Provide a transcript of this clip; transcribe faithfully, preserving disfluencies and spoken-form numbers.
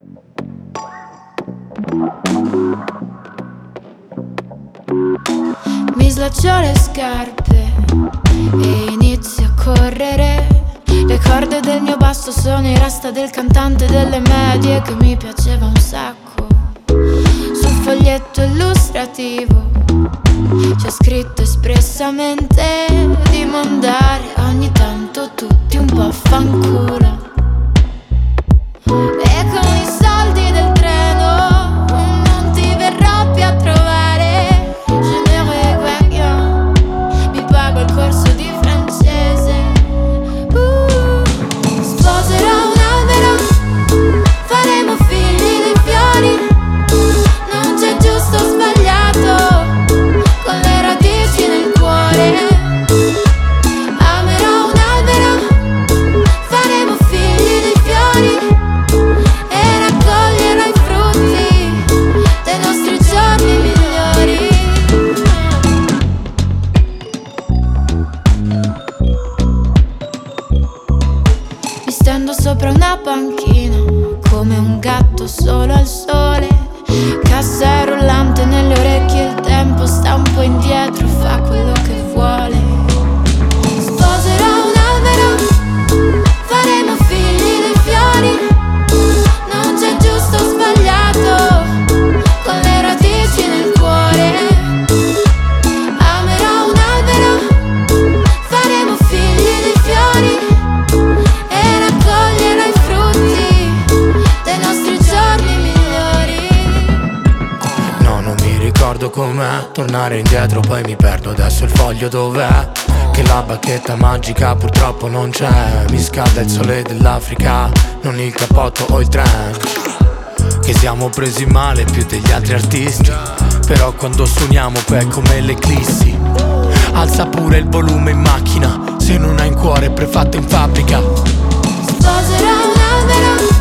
Mi slaccio le scarpe e inizio a correre. Le corde del mio basso sono i rasta del cantante delle medie che mi piaceva un sacco. Sul foglietto illustrativo c'è scritto espressamente di mandare ogni tanto tutti un po' a fanculo. E con i soldi del treno non ti verrò più a trovare. Je ne regrette rien. Mi pago il corso di francese. uh, Sposerò un albero, faremo figli di fiori. Non c'è giusto o sbagliato, con le radici nel cuore. Amerò un albero, faremo figli di fiori e raccoglierò i frutti dei nostri giorni migliori. Mi stendo sopra una panchina come un gatto solo al sole. Cassa rullante nelle orecchie, il tempo sta un po' indietro, fa quello che vuole. Sposerò un albero, faremo figli di fiori. Non c'è giusto o sbagliato, con le radici nel cuore. Amerò un albero, faremo figli di fiori e raccoglierò i frutti dei nostri giorni migliori. No, non mi ricordo com'è tornare indietro, poi mi perdo. Adesso il foglio dov'è? Che la bacchetta magica purtroppo non c'è. Mi scalda il sole dell'Africa, non il cappotto o il treno. Che siamo presi male più degli altri artisti, però quando suoniamo poi è come l'eclissi. Alza pure il volume in macchina, se non hai in cuore prefatto in fabbrica. Sposerò un albero,